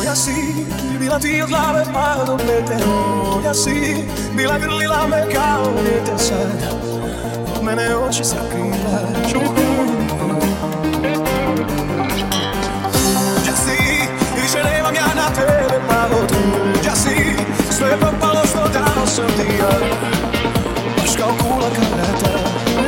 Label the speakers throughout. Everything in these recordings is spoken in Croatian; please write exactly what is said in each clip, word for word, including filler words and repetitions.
Speaker 1: moja si, bila ti od glave pa do pete. Moja si, bila grlila me kao dijete sad, od mene oči sakrivaš. Tuđa si, i više nemam ja na tebe pravo. Tuđa si, sve je propalo što dao sam ti ja, baš kao kula karata.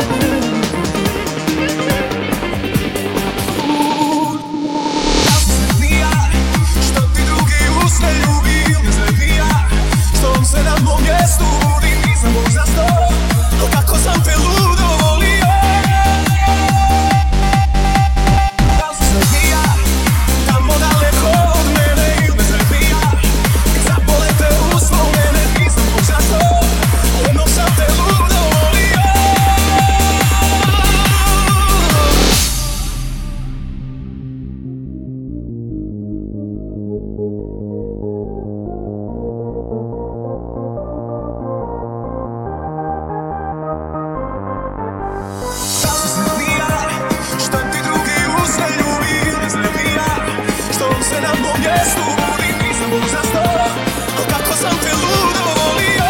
Speaker 1: Se na mom mjestu budim, nisam Bog za sto, o kako sam te ludo volio. Da li si sretnija, tamo daleko od mene ili me sretnija, kad zabole te uspomene, nisam Bog za sto, jednom sam te ludo volio. Se na mom mjestu budim, nisam Bog za sto, o kako sam te ludo volio.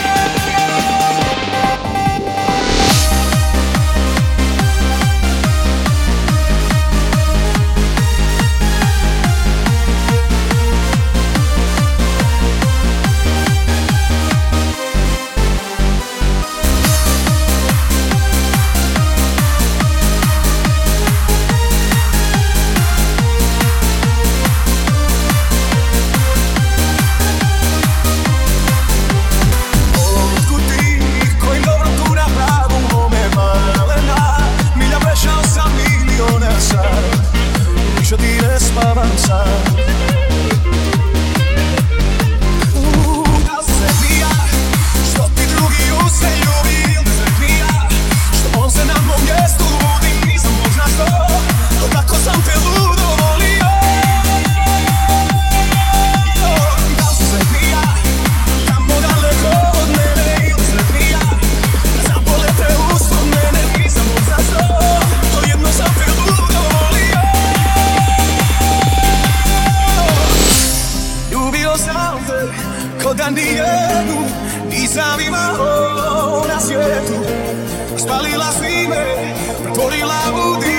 Speaker 1: Više ti ne spavam sam. Uuu, da li si sretnija, što ti drugi u se ljubi, ili sretnija, što on se na mom mjestu budi, nisam Bog zna što, o kako sam te ludo volio. Da li si sretnija, tamo daleko od mene, ili sretnija, kad zabole te uspomene, nisam Bog zna što, to jedno sam te ludo volio. Ljubio sam te ko da nijednu nisam imao na svijetu. Spalila si me, pretvorila u dim.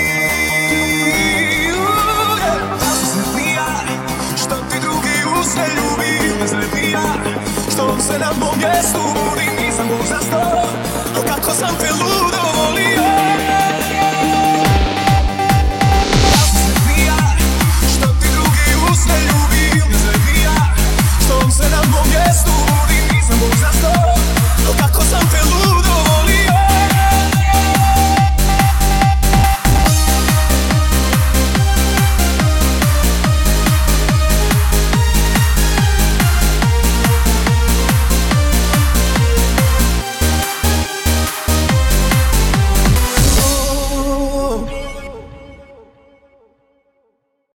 Speaker 1: Da li si sretnija, što ti drugi u se ljubi, ili sretnija, što se na mom mjestu budi, nisam Bog za sto, o kako sam te ludo